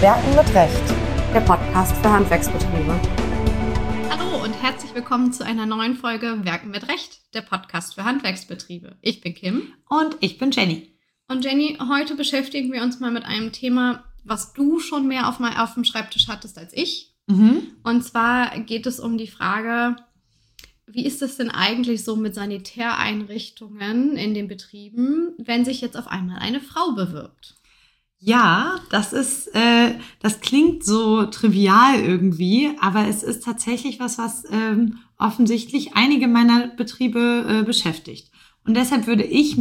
Werken mit Recht, der Podcast für Handwerksbetriebe. Hallo und herzlich willkommen zu einer neuen Folge Werken mit Recht, der Podcast für Handwerksbetriebe. Ich bin Kim. Und ich bin Jenny. Und Jenny, heute beschäftigen wir uns mal mit einem Thema, was du schon mehr auf dem Schreibtisch hattest als ich. Und zwar geht es um die Frage, wie ist es denn eigentlich so mit Sanitäreinrichtungen in den Betrieben, wenn sich jetzt auf einmal eine Frau bewirbt? Ja, das klingt so trivial irgendwie, aber es ist tatsächlich was offensichtlich einige meiner Betriebe beschäftigt. Und deshalb würde ich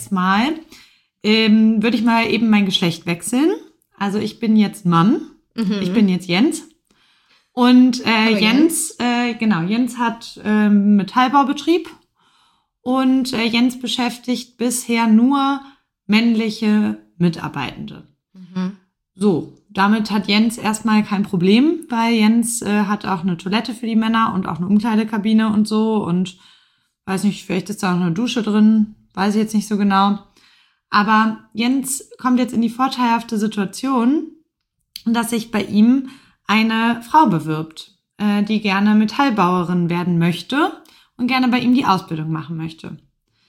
eben mein Geschlecht wechseln. Also ich bin jetzt Mann, ich bin jetzt Jens. Und Jens hat Metallbaubetrieb und Jens beschäftigt bisher nur männliche Mitarbeitende. So, damit hat Jens erstmal kein Problem, weil Jens hat auch eine Toilette für die Männer und auch eine Umkleidekabine und so und weiß nicht, vielleicht ist da auch eine Dusche drin, weiß ich jetzt nicht so genau. Aber Jens kommt jetzt in die vorteilhafte Situation, dass sich bei ihm eine Frau bewirbt, die gerne Metallbauerin werden möchte und gerne bei ihm die Ausbildung machen möchte.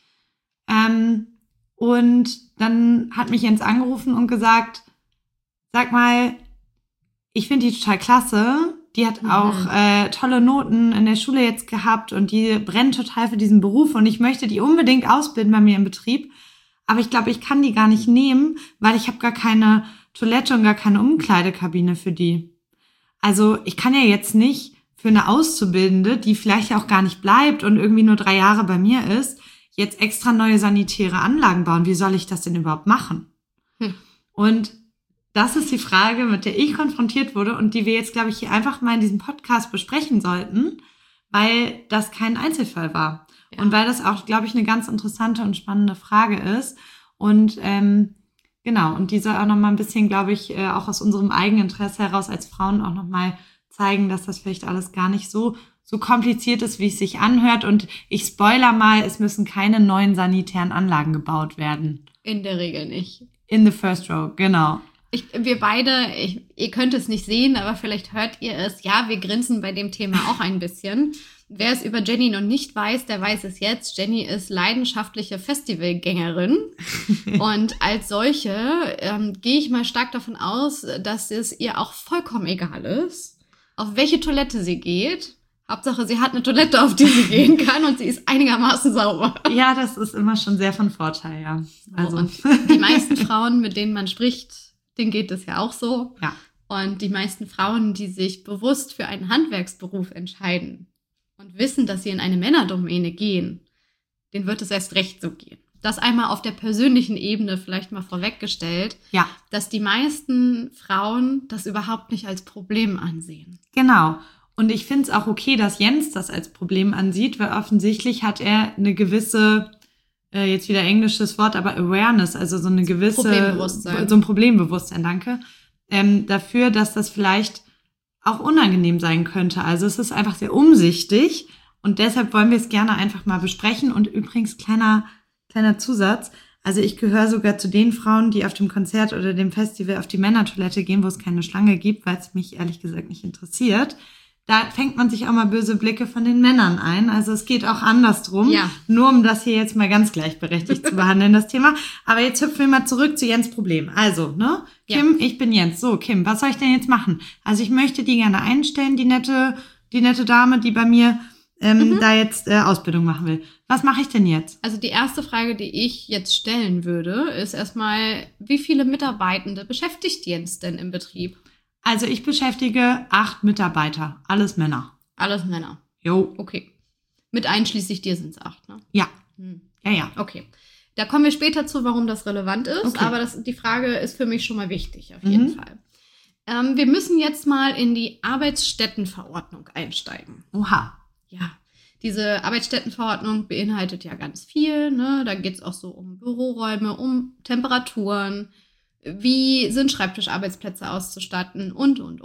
Und dann hat mich Jens angerufen und gesagt, sag mal, ich finde die total klasse, die hat auch tolle Noten in der Schule jetzt gehabt und die brennt total für diesen Beruf und ich möchte die unbedingt ausbilden bei mir im Betrieb, aber ich glaube, ich kann die gar nicht nehmen, weil ich habe gar keine Toilette und gar keine Umkleidekabine für die. Also ich kann ja jetzt nicht für eine Auszubildende, die vielleicht auch gar nicht bleibt und irgendwie nur 3 Jahre bei mir ist, jetzt extra neue sanitäre Anlagen bauen. Wie soll ich das denn überhaupt machen? Und das ist die Frage, mit der ich konfrontiert wurde und die wir jetzt, glaube ich, hier einfach mal in diesem Podcast besprechen sollten, weil das kein Einzelfall war. Ja. Und weil das auch, glaube ich, eine ganz interessante und spannende Frage ist. Und genau, und die soll auch nochmal ein bisschen, glaube ich, auch aus unserem eigenen Interesse heraus als Frauen auch nochmal zeigen, dass das vielleicht alles gar nicht so kompliziert ist, wie es sich anhört. Und ich spoiler mal, es müssen keine neuen sanitären Anlagen gebaut werden. In der Regel nicht. In the first row, genau. Wir beide, ihr könnt es nicht sehen, aber vielleicht hört ihr es. Ja, wir grinsen bei dem Thema auch ein bisschen. Wer es über Jenny noch nicht weiß, der weiß es jetzt. Jenny ist leidenschaftliche Festivalgängerin und als solche gehe ich mal stark davon aus, dass es ihr auch vollkommen egal ist, auf welche Toilette sie geht. Hauptsache, sie hat eine Toilette, auf die sie gehen kann und sie ist einigermaßen sauber. Ja, das ist immer schon sehr von Vorteil, ja. Also und die meisten Frauen, mit denen man spricht, denen geht es ja auch so. Ja. Und die meisten Frauen, die sich bewusst für einen Handwerksberuf entscheiden und wissen, dass sie in eine Männerdomäne gehen, denen wird es erst recht so gehen. Das einmal auf der persönlichen Ebene vielleicht mal vorweggestellt, ja, dass die meisten Frauen das überhaupt nicht als Problem ansehen. Genau. Und ich finde es auch okay, dass Jens das als Problem ansieht, weil offensichtlich hat er eine gewisse, jetzt wieder englisches Wort, aber Awareness, also so eine gewisse Problembewusstsein. So ein Problembewusstsein, danke, dafür, dass das vielleicht auch unangenehm sein könnte. Also es ist einfach sehr umsichtig und deshalb wollen wir es gerne einfach mal besprechen. Und übrigens, kleiner Zusatz, also ich gehöre sogar zu den Frauen, die auf dem Konzert oder dem Festival auf die Männertoilette gehen, wo es keine Schlange gibt, weil es mich ehrlich gesagt nicht interessiert. Da fängt man sich auch mal böse Blicke von den Männern ein. Also es geht auch andersrum. Ja. Nur um das hier jetzt mal ganz gleichberechtigt zu behandeln, das Thema. Aber jetzt hüpfen wir mal zurück zu Jens' Problem. Also, ne? Kim, ich bin Jens. So, Kim, was soll ich denn jetzt machen? Also ich möchte die gerne einstellen, die nette Dame, die bei mir da jetzt Ausbildung machen will. Was mache ich denn jetzt? Also die erste Frage, die ich jetzt stellen würde, ist erstmal, wie viele Mitarbeitende beschäftigt Jens denn im Betrieb? Also ich beschäftige 8 Mitarbeiter, alles Männer. Alles Männer? Jo. Okay. Mit einschließlich dir sind es 8, ne? Ja. Ja. Okay. Da kommen wir später zu, warum das relevant ist, okay. Aber die Frage ist für mich schon mal wichtig, auf jeden Fall. Wir müssen jetzt mal in die Arbeitsstättenverordnung einsteigen. Oha. Ja, diese Arbeitsstättenverordnung beinhaltet ja ganz viel, ne? Da geht es auch so um Büroräume, um Temperaturen, wie sind Schreibtischarbeitsplätze auszustatten und. Und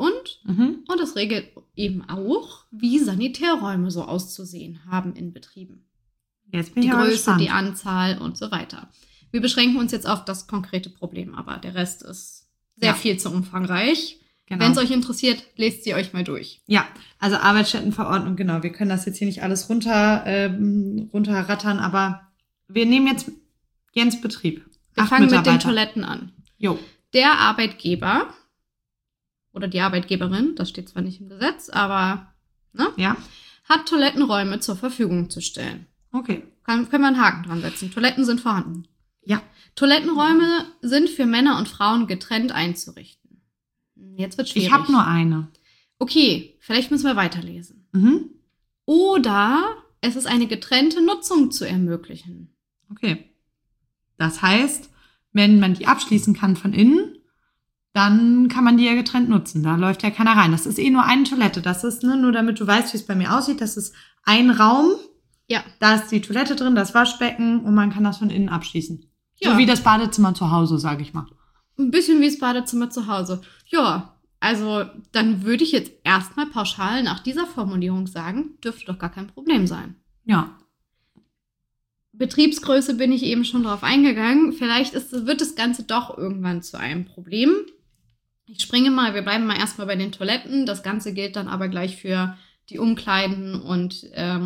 es regelt eben auch, wie Sanitärräume so auszusehen haben in Betrieben. Jetzt bin die ich aber Größe, gespannt. Die Anzahl und so weiter. Wir beschränken uns jetzt auf das konkrete Problem, aber der Rest ist sehr viel zu umfangreich. Genau. Wenn es euch interessiert, lest sie euch mal durch. Ja, also Arbeitsstättenverordnung, genau. Wir können das jetzt hier nicht alles runterrattern, aber wir nehmen jetzt Jens Betrieb. Wir 8 fangen mit den Mitarbeiter. Toiletten an. Jo. Der Arbeitgeber oder die Arbeitgeberin, das steht zwar nicht im Gesetz, aber Ja, hat Toilettenräume zur Verfügung zu stellen. okay. Können wir einen Haken dran setzen. Toiletten sind vorhanden. Ja. Toilettenräume sind für Männer und Frauen getrennt einzurichten. Jetzt wird schwierig. Ich habe nur eine. Okay, vielleicht müssen wir weiterlesen. Mhm. Oder es ist eine getrennte Nutzung zu ermöglichen. Okay. Das heißt, wenn man die abschließen kann von innen, dann kann man die ja getrennt nutzen. Da läuft ja keiner rein. Das ist nur eine Toilette. Das ist, nur damit du weißt, wie es bei mir aussieht, das ist ein Raum. Ja. Da ist die Toilette drin, das Waschbecken und man kann das von innen abschließen. Ja. So wie das Badezimmer zu Hause, sage ich mal. Ein bisschen wie das Badezimmer zu Hause. Ja, also dann würde ich jetzt erstmal pauschal nach dieser Formulierung sagen, dürfte doch gar kein Problem sein. Ja. Betriebsgröße bin ich eben schon drauf eingegangen. Vielleicht wird das Ganze doch irgendwann zu einem Problem. Wir bleiben mal erstmal bei den Toiletten. Das Ganze gilt dann aber gleich für die Umkleiden und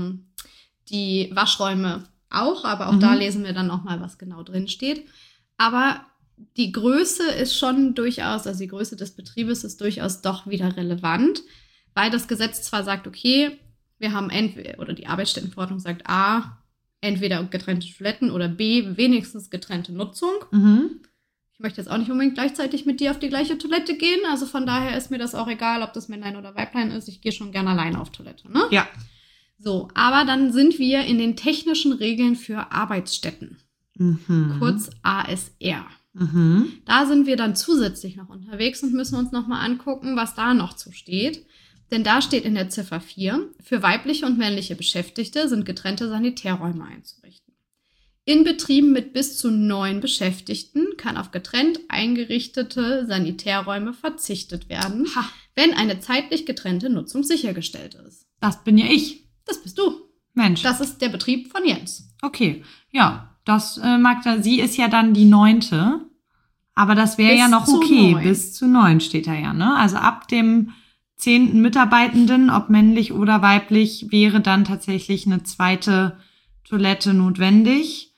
die Waschräume auch. Aber auch da lesen wir dann nochmal, was genau drin steht. Aber die Größe ist schon durchaus, also die Größe des Betriebes ist durchaus doch wieder relevant, weil das Gesetz zwar sagt, okay, wir haben oder die Arbeitsstättenverordnung sagt A, entweder getrennte Toiletten oder B, wenigstens getrennte Nutzung. Mhm. Ich möchte jetzt auch nicht unbedingt gleichzeitig mit dir auf die gleiche Toilette gehen, also von daher ist mir das auch egal, ob das Männlein oder Weiblein ist. Ich gehe schon gerne alleine auf Toilette, ne? Ja. So, aber dann sind wir in den technischen Regeln für Arbeitsstätten, kurz ASR. Mhm. Da sind wir dann zusätzlich noch unterwegs und müssen uns nochmal angucken, was da noch zu steht. Denn da steht in der Ziffer 4, für weibliche und männliche Beschäftigte sind getrennte Sanitärräume einzurichten. In Betrieben mit bis zu 9 Beschäftigten kann auf getrennt eingerichtete Sanitärräume verzichtet werden, wenn eine zeitlich getrennte Nutzung sichergestellt ist. Das bin ja ich. Das bist du. Mensch. Das ist der Betrieb von Jens. Okay. Ja, das sie ist ja dann die 9. Aber das wäre Bis ja noch zu okay. 9. Bis zu 9 steht da ja, ne? Also ab dem 10. Mitarbeitenden, ob männlich oder weiblich, wäre dann tatsächlich eine zweite Toilette notwendig,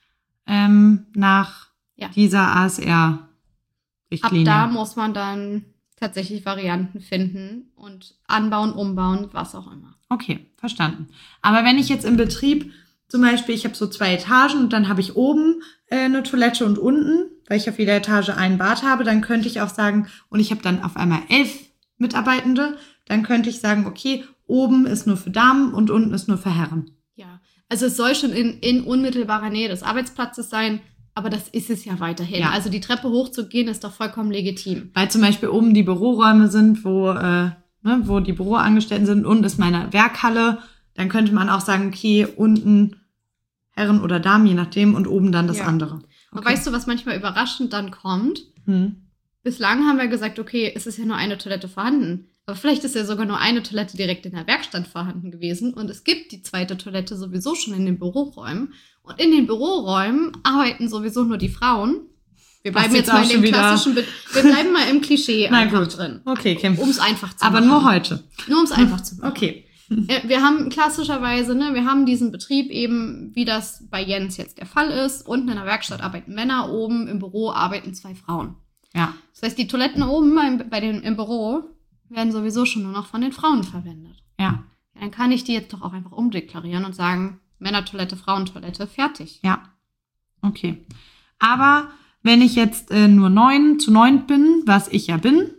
nach dieser ASR-Richtlinie. Ab da muss man dann tatsächlich Varianten finden und anbauen, umbauen, was auch immer. Okay, verstanden. Aber wenn ich jetzt im Betrieb, zum Beispiel, ich habe so 2 Etagen und dann habe ich oben eine Toilette und unten, weil ich auf jeder Etage ein Bad habe, dann könnte ich auch sagen, und ich habe dann auf einmal 11 Mitarbeitende, dann könnte ich sagen, okay, oben ist nur für Damen und unten ist nur für Herren. Ja, also es soll schon in unmittelbarer Nähe des Arbeitsplatzes sein, aber das ist es ja weiterhin. Ja. Also die Treppe hochzugehen ist doch vollkommen legitim. Weil zum Beispiel oben die Büroräume sind, wo die Büroangestellten sind, unten ist meine Werkhalle, dann könnte man auch sagen, okay, unten Herren oder Damen, je nachdem, und oben dann das andere. Okay. Und weißt du, was manchmal überraschend dann kommt? Bislang haben wir gesagt, okay, es ist ja nur eine Toilette vorhanden. Aber vielleicht ist ja sogar nur eine Toilette direkt in der Werkstatt vorhanden gewesen. Und es gibt die zweite Toilette sowieso schon in den Büroräumen. Und in den Büroräumen arbeiten sowieso nur die Frauen. Wir bleiben jetzt mal in dem klassischen, wir bleiben mal im Klischee einfach drin. Okay, Kim. Um es einfach zu machen. Aber nur heute. Nur um es einfach zu machen. Okay. Wir haben klassischerweise, wir haben diesen Betrieb eben, wie das bei Jens jetzt der Fall ist. Unten in der Werkstatt arbeiten Männer, oben im Büro arbeiten 2 Frauen. Ja. Das heißt, die Toiletten oben im Büro werden sowieso schon nur noch von den Frauen verwendet. Ja. Dann kann ich die jetzt doch auch einfach umdeklarieren und sagen, Männertoilette, Frauentoilette, fertig. Ja. Okay. Aber wenn ich jetzt nur 9 zu 9 bin, was ich ja bin,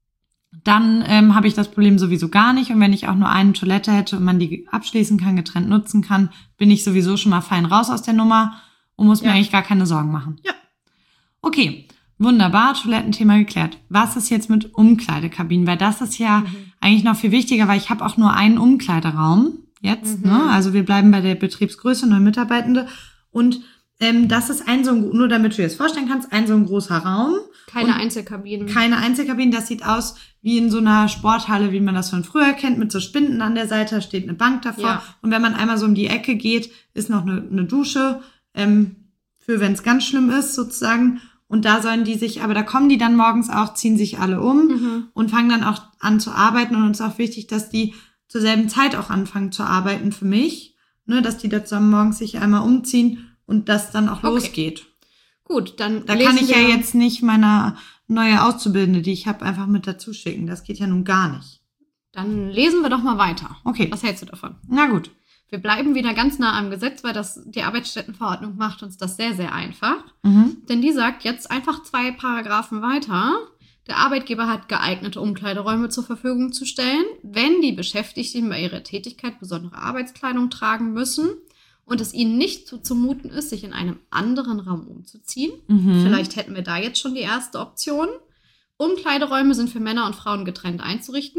dann habe ich das Problem sowieso gar nicht. Und wenn ich auch nur eine Toilette hätte und man die abschließen kann, getrennt nutzen kann, bin ich sowieso schon mal fein raus aus der Nummer und muss mir eigentlich gar keine Sorgen machen. Ja. Okay, wunderbar, Toilettenthema geklärt. Was ist jetzt mit Umkleidekabinen? Weil das ist ja eigentlich noch viel wichtiger, weil ich habe auch nur einen Umkleideraum jetzt. Ne? Also wir bleiben bei der Betriebsgröße, 9 Mitarbeitende. Und das ist nur damit du dir das vorstellen kannst, so ein großer Raum. Keine Einzelkabinen. Keine Einzelkabinen. Das sieht aus wie in so einer Sporthalle, wie man das von früher kennt, mit so Spinden an der Seite, steht eine Bank davor. Ja. Und wenn man einmal so um die Ecke geht, ist noch eine Dusche, für wenn es ganz schlimm ist sozusagen. Und da sollen die sich, aber da kommen die dann morgens auch, ziehen sich alle um und fangen dann auch an zu arbeiten. Und uns ist auch wichtig, dass die zur selben Zeit auch anfangen zu arbeiten für mich. Ne, dass die da zusammen morgens sich einmal umziehen und das dann auch losgeht. Gut, dann Da kann ich ja jetzt nicht meine neue Auszubildende, die ich habe, einfach mit dazu schicken. Das geht ja nun gar nicht. Dann lesen wir doch mal weiter. Okay. Was hältst du davon? Na gut. Wir bleiben wieder ganz nah am Gesetz, weil die Arbeitsstättenverordnung macht uns das sehr, sehr einfach. Denn die sagt jetzt einfach 2 Paragraphen weiter, der Arbeitgeber hat geeignete Umkleideräume zur Verfügung zu stellen, wenn die Beschäftigten bei ihrer Tätigkeit besondere Arbeitskleidung tragen müssen und es ihnen nicht zumuten ist, sich in einem anderen Raum umzuziehen. Vielleicht hätten wir da jetzt schon die erste Option. Umkleideräume sind für Männer und Frauen getrennt einzurichten.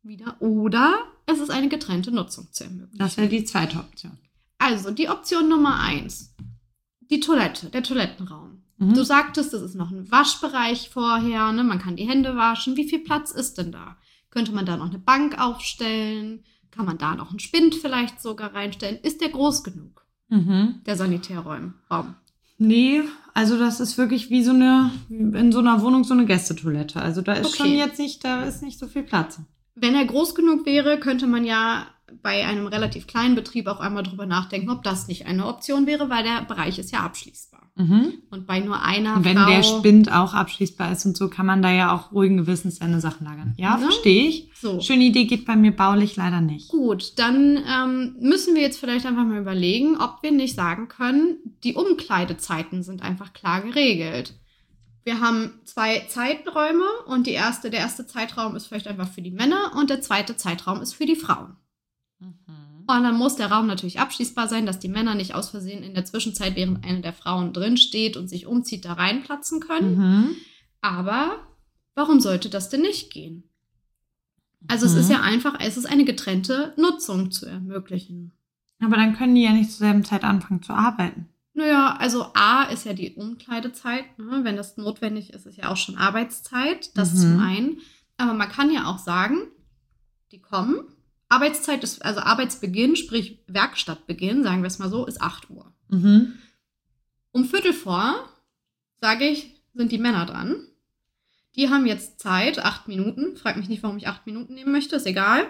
Oder es ist eine getrennte Nutzung zu ermöglichen. Das wäre die zweite Option. Also die Option Nummer 1. Die Toilette, der Toilettenraum. Du sagtest, es ist noch ein Waschbereich vorher, ne? Man kann die Hände waschen. Wie viel Platz ist denn da? Könnte man da noch eine Bank aufstellen? Kann man da noch einen Spind vielleicht sogar reinstellen? Ist der groß genug, der Sanitärraum? Nee, also das ist wirklich wie in so einer Wohnung so eine Gästetoilette. Also da ist schon jetzt nicht, da ist nicht so viel Platz. Wenn er groß genug wäre, könnte man ja bei einem relativ kleinen Betrieb auch einmal drüber nachdenken, ob das nicht eine Option wäre, weil der Bereich ist ja abschließbar. Und bei nur einer und wenn Frau... der Spind auch abschließbar ist und so, kann man da ja auch ruhigen Gewissens seine Sachen lagern. Ja, verstehe ich. So. Schöne Idee, geht bei mir baulich leider nicht. Gut, dann müssen wir jetzt vielleicht einfach mal überlegen, ob wir nicht sagen können, die Umkleidezeiten sind einfach klar geregelt. Wir haben 2 Zeiträume und der erste Zeitraum ist vielleicht einfach für die Männer und der zweite Zeitraum ist für die Frauen. Und dann muss der Raum natürlich abschließbar sein, dass die Männer nicht aus Versehen in der Zwischenzeit, während eine der Frauen drin steht und sich umzieht, da reinplatzen können. Aber warum sollte das denn nicht gehen? Also es ist ja einfach, es ist eine getrennte Nutzung zu ermöglichen. Aber dann können die ja nicht zur selben Zeit anfangen zu arbeiten. Naja, also A ist ja die Umkleidezeit, ne? Wenn das notwendig ist, ist ja auch schon Arbeitszeit, das zum einen. Aber man kann ja auch sagen, die kommen, Arbeitszeit ist, also Arbeitsbeginn, sprich Werkstattbeginn, sagen wir es mal so, ist 8 Uhr. Um 15:15, sage ich, sind die Männer dran. Die haben jetzt Zeit, 8 Minuten. Frag mich nicht, warum ich 8 Minuten nehmen möchte, ist egal.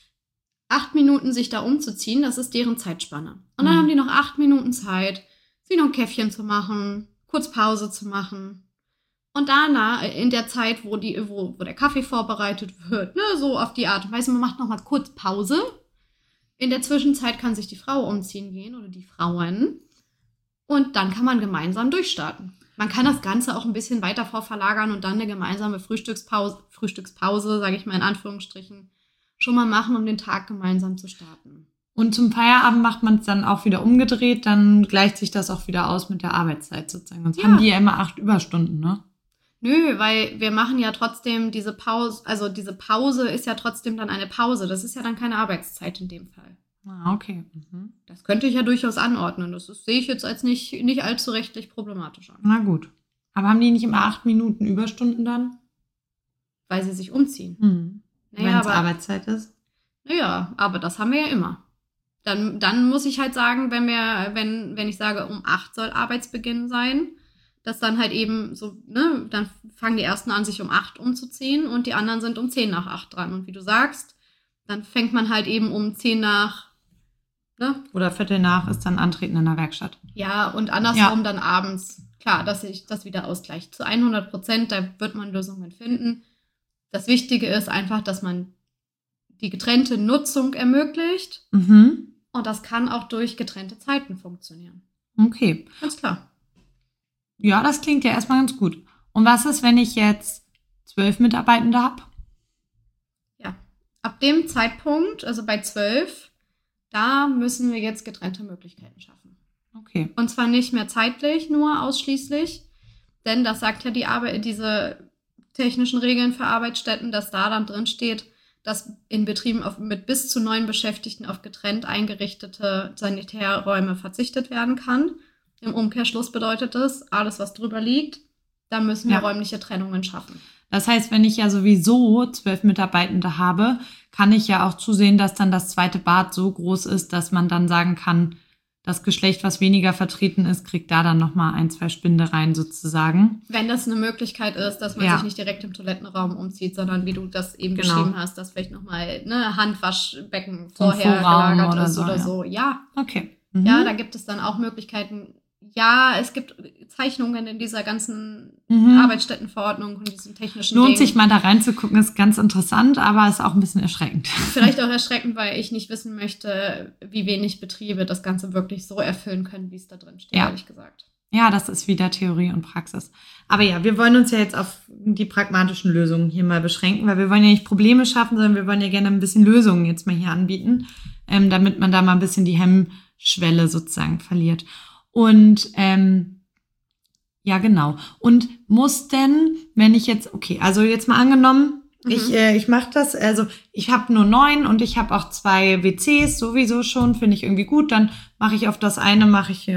8 Minuten sich da umzuziehen, das ist deren Zeitspanne. Und dann haben die noch 8 Minuten Zeit, sich noch ein Käffchen zu machen, kurz Pause zu machen. Und danach, in der Zeit, wo der Kaffee vorbereitet wird, ne, so auf die Art und Weise, man macht noch mal kurz Pause. In der Zwischenzeit kann sich die Frau umziehen gehen oder die Frauen. Und dann kann man gemeinsam durchstarten. Man kann das Ganze auch ein bisschen weiter vorverlagern und dann eine gemeinsame Frühstückspause, sage ich mal in Anführungsstrichen, schon mal machen, um den Tag gemeinsam zu starten. Und zum Feierabend macht man es dann auch wieder umgedreht, dann gleicht sich das auch wieder aus mit der Arbeitszeit sozusagen. Sonst haben die ja immer 8 Überstunden, ne? Nö, weil wir machen ja trotzdem diese Pause, also diese Pause ist ja trotzdem dann eine Pause. Das ist ja dann keine Arbeitszeit in dem Fall. Ah, okay. Das könnte ich ja durchaus anordnen. Das sehe ich jetzt als nicht allzu rechtlich problematisch an. Na gut. Aber haben die nicht immer 8 Minuten Überstunden dann? Weil sie sich umziehen. Wenn es Arbeitszeit ist? Naja, aber das haben wir ja immer. Dann muss ich halt sagen, wenn ich sage, um 8 soll Arbeitsbeginn sein, dass dann halt eben so, ne, dann fangen die ersten an, sich um 8 umzuziehen und die anderen sind um 10 nach 8 dran. Und wie du sagst, dann fängt man halt eben um 10 nach, ne? Oder Viertel nach ist dann Antreten in der Werkstatt. Ja, und andersrum dann abends. Klar, dass sich das wieder ausgleicht. Zu 100%, da wird man Lösungen finden. Das Wichtige ist einfach, dass man die getrennte Nutzung ermöglicht. Und das kann auch durch getrennte Zeiten funktionieren. Okay. Ganz klar. Ja, das klingt ja erstmal ganz gut. Und was ist, wenn ich jetzt 12 Mitarbeitende habe? Ja, ab dem Zeitpunkt, also bei 12, da müssen wir jetzt getrennte Möglichkeiten schaffen. Okay. Und zwar nicht mehr zeitlich nur ausschließlich, denn das sagt ja diese technischen Regeln für Arbeitsstätten, dass da dann drin steht, dass in Betrieben mit bis zu 9 Beschäftigten auf getrennt eingerichtete Sanitärräume verzichtet werden kann. Im Umkehrschluss bedeutet das, alles, was drüber liegt, da müssen wir räumliche Trennungen schaffen. Das heißt, wenn ich ja sowieso 12 Mitarbeitende habe, kann ich ja auch zusehen, dass dann das zweite Bad so groß ist, dass man dann sagen kann, das Geschlecht, was weniger vertreten ist, kriegt da dann nochmal 1, 2 Spindereien sozusagen. Wenn das eine Möglichkeit ist, dass man sich nicht direkt im Toilettenraum umzieht, sondern wie du das eben beschrieben hast, dass vielleicht nochmal Handwaschbecken vorher gelagert ist oder so. Ja. Okay. Ja, da gibt es dann auch Möglichkeiten. Ja, es gibt Zeichnungen in dieser ganzen Arbeitsstättenverordnung und diesem technischen Lohnt Ding. sich mal da reinzugucken, ist ganz interessant, aber ist auch ein bisschen erschreckend. Vielleicht auch erschreckend, weil ich nicht wissen möchte, wie wenig Betriebe das Ganze wirklich so erfüllen können, wie es da drin steht, ehrlich gesagt. Ja, das ist wieder Theorie und Praxis. Aber ja, wir wollen uns ja jetzt auf die pragmatischen Lösungen hier mal beschränken, weil wir wollen ja nicht Probleme schaffen, sondern wir wollen ja gerne ein bisschen Lösungen jetzt mal hier anbieten, damit man da mal ein bisschen die Hemmschwelle sozusagen verliert. Und ja, genau. Und muss denn, wenn ich jetzt, okay, also jetzt mal angenommen, ich mache das, also ich habe nur 9 und ich habe auch 2 WCs sowieso schon, finde ich irgendwie gut, dann mache ich auf das eine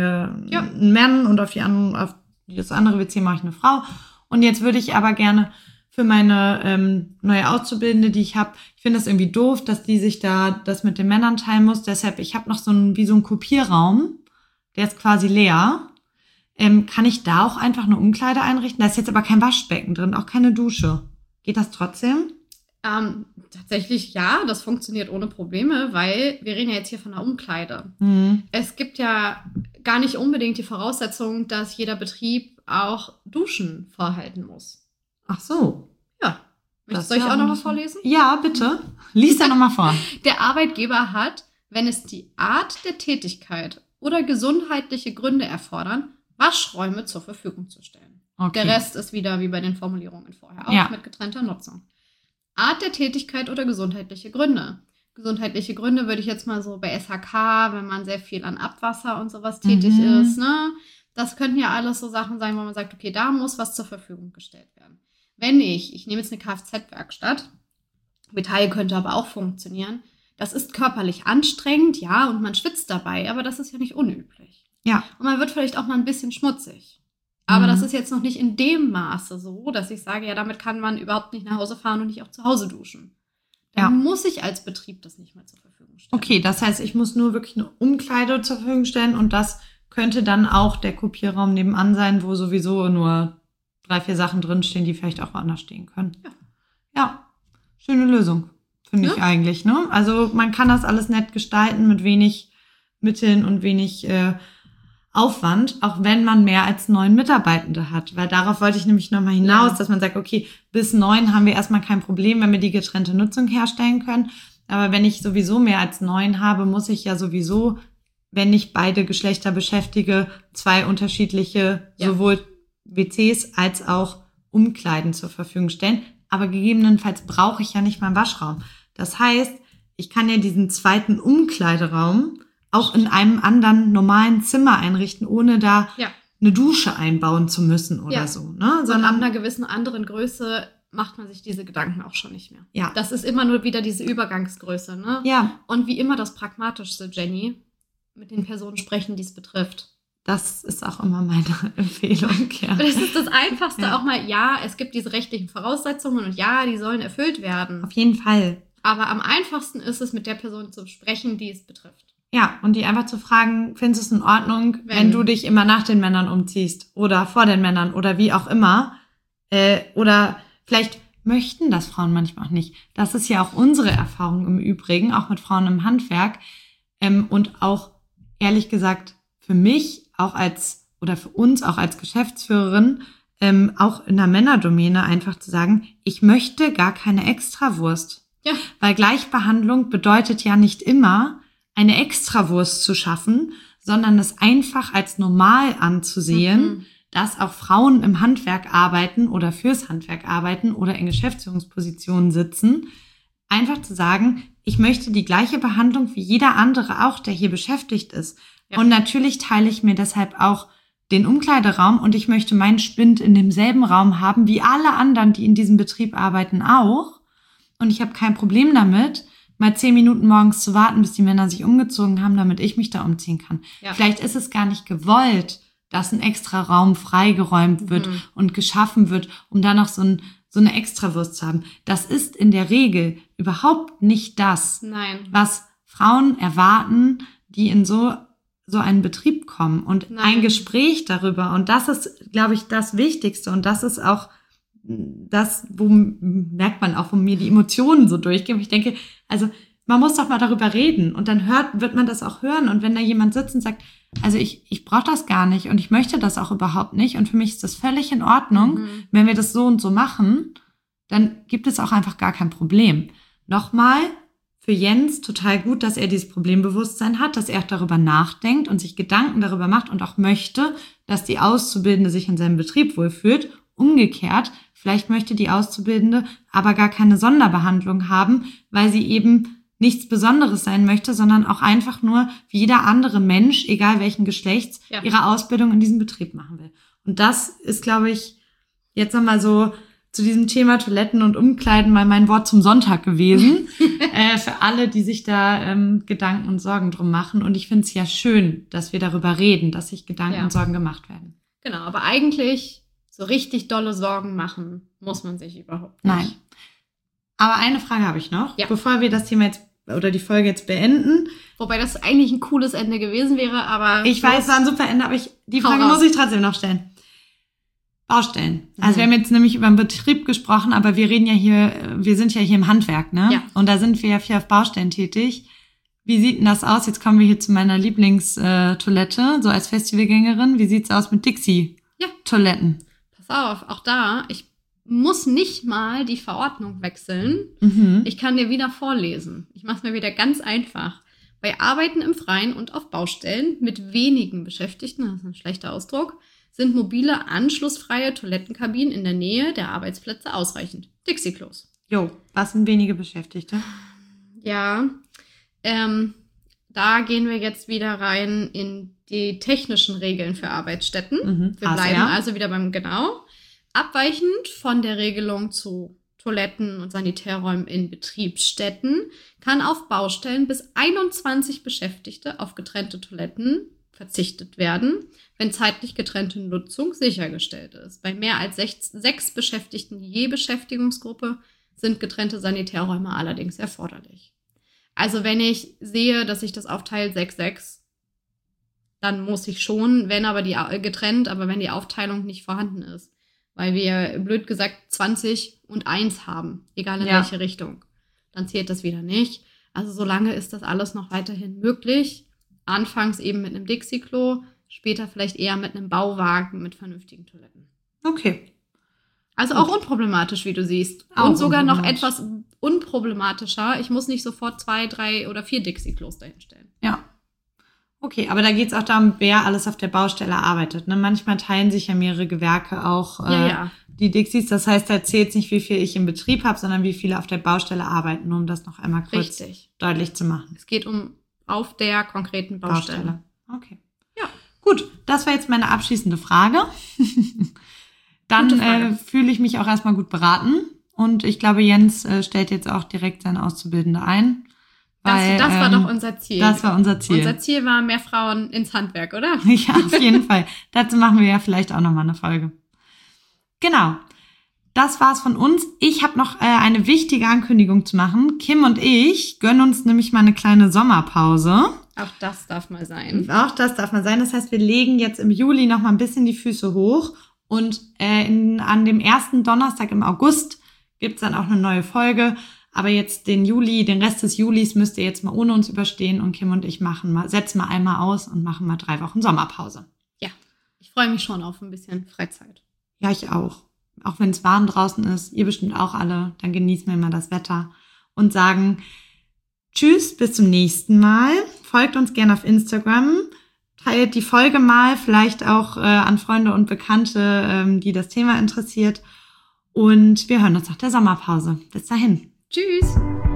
einen Mann und auf das andere WC mache ich eine Frau. Und jetzt würde ich aber gerne für meine neue Auszubildende, die ich habe, ich finde das irgendwie doof, dass die sich da das mit den Männern teilen muss, deshalb, ich habe noch so einen Kopierraum, der ist quasi leer. Kann ich da auch einfach eine Umkleide einrichten? Da ist jetzt aber kein Waschbecken drin, auch keine Dusche. Geht das trotzdem? Tatsächlich ja, das funktioniert ohne Probleme, weil wir reden ja jetzt hier von einer Umkleide. Es gibt ja gar nicht unbedingt die Voraussetzung, dass jeder Betrieb auch Duschen vorhalten muss. Ach so. Ja. Soll ich auch noch mal vorlesen? Ja, bitte. Lies da noch mal vor. Der Arbeitgeber hat, wenn es die Art der Tätigkeit oder gesundheitliche Gründe erfordern, Waschräume zur Verfügung zu stellen. Okay. Der Rest ist wieder wie bei den Formulierungen vorher, auch mit getrennter Nutzung. Art der Tätigkeit oder gesundheitliche Gründe. Gesundheitliche Gründe würde ich jetzt mal so bei SHK, wenn man sehr viel an Abwasser und sowas tätig ist, ne? Das könnten ja alles so Sachen sein, wo man sagt, okay, da muss was zur Verfügung gestellt werden. Wenn ich nehme jetzt eine Kfz-Werkstatt, Metall könnte aber auch funktionieren, das ist körperlich anstrengend, ja, und man schwitzt dabei, aber das ist ja nicht unüblich. Ja. Und man wird vielleicht auch mal ein bisschen schmutzig. Aber das ist jetzt noch nicht in dem Maße so, dass ich sage, ja, damit kann man überhaupt nicht nach Hause fahren und nicht auch zu Hause duschen. Dann muss ich als Betrieb das nicht mehr zur Verfügung stellen. Okay, das heißt, ich muss nur wirklich eine Umkleide zur Verfügung stellen und das könnte dann auch der Kopierraum nebenan sein, wo sowieso nur 3, 4 Sachen drinstehen, die vielleicht auch woanders stehen können. Ja, schöne Lösung, finde ich eigentlich, ne? Also man kann das alles nett gestalten mit wenig Mitteln und wenig Aufwand, auch wenn man mehr als 9 Mitarbeitende hat. Weil darauf wollte ich nämlich nochmal hinaus, dass man sagt, okay, bis 9 haben wir erstmal kein Problem, wenn wir die getrennte Nutzung herstellen können. Aber wenn ich sowieso mehr als 9 habe, muss ich ja sowieso, wenn ich beide Geschlechter beschäftige, 2 unterschiedliche sowohl WCs als auch Umkleiden zur Verfügung stellen. Aber gegebenenfalls brauche ich ja nicht mal einen Waschraum. Das heißt, ich kann ja diesen zweiten Umkleideraum auch in einem anderen normalen Zimmer einrichten, ohne da eine Dusche einbauen zu müssen oder so. Ne? Sondern ab einer gewissen anderen Größe macht man sich diese Gedanken auch schon nicht mehr. Ja. Das ist immer nur wieder diese Übergangsgröße. Ne? Ja. Und wie immer das Pragmatischste, Jenny, mit den Personen sprechen, die es betrifft. Das ist auch immer meine Empfehlung, ja. Das ist das Einfachste auch mal, es gibt diese rechtlichen Voraussetzungen und die sollen erfüllt werden. Auf jeden Fall. Aber am einfachsten ist es, mit der Person zu sprechen, die es betrifft. Ja, und die einfach zu fragen, findest du es in Ordnung, wenn du dich immer nach den Männern umziehst oder vor den Männern oder wie auch immer? Oder vielleicht möchten das Frauen manchmal auch nicht. Das ist ja auch unsere Erfahrung im Übrigen, auch mit Frauen im Handwerk. Und auch, ehrlich gesagt, für mich auch für uns auch als Geschäftsführerin, auch in der Männerdomäne einfach zu sagen, ich möchte gar keine Extrawurst. Ja. Weil Gleichbehandlung bedeutet ja nicht immer, eine Extrawurst zu schaffen, sondern es einfach als normal anzusehen, dass auch Frauen im Handwerk arbeiten oder fürs Handwerk arbeiten oder in Geschäftsführungspositionen sitzen. Einfach zu sagen, ich möchte die gleiche Behandlung wie jeder andere auch, der hier beschäftigt ist. Ja. Und natürlich teile ich mir deshalb auch den Umkleideraum und ich möchte meinen Spind in demselben Raum haben wie alle anderen, die in diesem Betrieb arbeiten, auch. Und ich habe kein Problem damit, mal 10 Minuten morgens zu warten, bis die Männer sich umgezogen haben, damit ich mich da umziehen kann. Ja. Vielleicht ist es gar nicht gewollt, dass ein extra Raum freigeräumt wird und geschaffen wird, um da noch so eine Extrawurst zu haben. Das ist in der Regel überhaupt nicht das, was Frauen erwarten, die in so so einen Betrieb kommen und ein Gespräch darüber. Und das ist, glaube ich, das Wichtigste. Und das ist auch das, wo merkt man auch, wo mir die Emotionen so durchgehen. Ich denke, also man muss doch mal darüber reden. Und dann wird man das auch hören. Und wenn da jemand sitzt und sagt, also ich brauche das gar nicht und ich möchte das auch überhaupt nicht. Und für mich ist das völlig in Ordnung, wenn wir das so und so machen, dann gibt es auch einfach gar kein Problem. Nochmal, für Jens total gut, dass er dieses Problembewusstsein hat, dass er auch darüber nachdenkt und sich Gedanken darüber macht und auch möchte, dass die Auszubildende sich in seinem Betrieb wohlfühlt. Umgekehrt, vielleicht möchte die Auszubildende aber gar keine Sonderbehandlung haben, weil sie eben nichts Besonderes sein möchte, sondern auch einfach nur wie jeder andere Mensch, egal welchen Geschlechts, ihre Ausbildung in diesem Betrieb machen will. Und das ist, glaube ich, jetzt nochmal so zu diesem Thema Toiletten und Umkleiden mal mein Wort zum Sonntag gewesen. Für alle, die sich da Gedanken und Sorgen drum machen. Und ich finde es ja schön, dass wir darüber reden, dass sich Gedanken und Sorgen gemacht werden. Genau, aber eigentlich so richtig dolle Sorgen machen muss man sich überhaupt nicht. Nein. Aber eine Frage habe ich noch, bevor wir das Thema jetzt oder die Folge jetzt beenden. Wobei das eigentlich ein cooles Ende gewesen wäre, aber... Ich weiß, es war ein super Ende, aber die Frage muss ich trotzdem noch stellen. Baustellen. Also wir haben jetzt nämlich über den Betrieb gesprochen, aber wir sind ja hier im Handwerk, ne? Ja. Und da sind wir ja viel auf Baustellen tätig. Wie sieht denn das aus? Jetzt kommen wir hier zu meiner Lieblingstoilette, so als Festivalgängerin. Wie sieht's aus mit Dixie-Toiletten? Pass auf, auch da, ich muss nicht mal die Verordnung wechseln. Ich kann dir wieder vorlesen. Ich mache es mir wieder ganz einfach. Bei Arbeiten im Freien und auf Baustellen mit wenigen Beschäftigten, das ist ein schlechter Ausdruck, sind mobile, anschlussfreie Toilettenkabinen in der Nähe der Arbeitsplätze ausreichend. Dixie-Klos. Jo, was sind wenige Beschäftigte? Ja, da gehen wir jetzt wieder rein in die technischen Regeln für Arbeitsstätten. Wir bleiben also wieder beim Abweichend von der Regelung zu Toiletten und Sanitärräumen in Betriebsstätten kann auf Baustellen bis 21 Beschäftigte auf getrennte Toiletten verzichtet werden, wenn zeitlich getrennte Nutzung sichergestellt ist. Bei mehr als 6 Beschäftigten je Beschäftigungsgruppe sind getrennte Sanitärräume allerdings erforderlich. Also wenn ich sehe, dass ich das aufteile 6-6, dann muss ich schon, wenn die Aufteilung nicht vorhanden ist. Weil wir, blöd gesagt, 20 und 1 haben, egal in welche Richtung. Dann zählt das wieder nicht. Also solange ist das alles noch weiterhin möglich. Anfangs eben mit einem Dixie-Klo, später vielleicht eher mit einem Bauwagen mit vernünftigen Toiletten. Okay. Also auch unproblematisch, wie du siehst. Auch und sogar noch etwas unproblematischer. Ich muss nicht sofort 2, 3 oder 4 Dixie-Klos dahinstellen. Ja. Okay, aber da geht es auch darum, wer alles auf der Baustelle arbeitet. Ne? Manchmal teilen sich ja mehrere Gewerke auch die Dixies. Das heißt, da zählt nicht, wie viel ich im Betrieb habe, sondern wie viele auf der Baustelle arbeiten, um das noch einmal kurz deutlich zu machen. Es geht um auf der konkreten Baustelle. Okay. Ja. Gut, das war jetzt meine abschließende Frage. Dann fühle ich mich auch erstmal gut beraten. Und ich glaube, Jens stellt jetzt auch direkt seine Auszubildende ein. Das war doch unser Ziel. Das war unser Ziel. Unser Ziel war mehr Frauen ins Handwerk, oder? Ja, auf jeden Fall. Dazu machen wir ja vielleicht auch nochmal eine Folge. Genau. Das war's von uns. Ich habe noch eine wichtige Ankündigung zu machen. Kim und ich gönnen uns nämlich mal eine kleine Sommerpause. Auch das darf mal sein. Auch das darf mal sein. Das heißt, wir legen jetzt im Juli noch mal ein bisschen die Füße hoch. Und an dem ersten Donnerstag im August gibt's dann auch eine neue Folge. Aber jetzt den Rest des Julis müsst ihr jetzt mal ohne uns überstehen. Und Kim und ich setzen mal einmal aus und machen mal 3 Wochen Sommerpause. Ja, ich freue mich schon auf ein bisschen Freizeit. Ja, ich auch. Auch wenn es warm draußen ist. Ihr bestimmt auch alle. Dann genießen wir mal das Wetter. Und sagen tschüss, bis zum nächsten Mal. Folgt uns gerne auf Instagram. Teilt die Folge mal, vielleicht auch an Freunde und Bekannte, die das Thema interessiert. Und wir hören uns nach der Sommerpause. Bis dahin. Tschüss.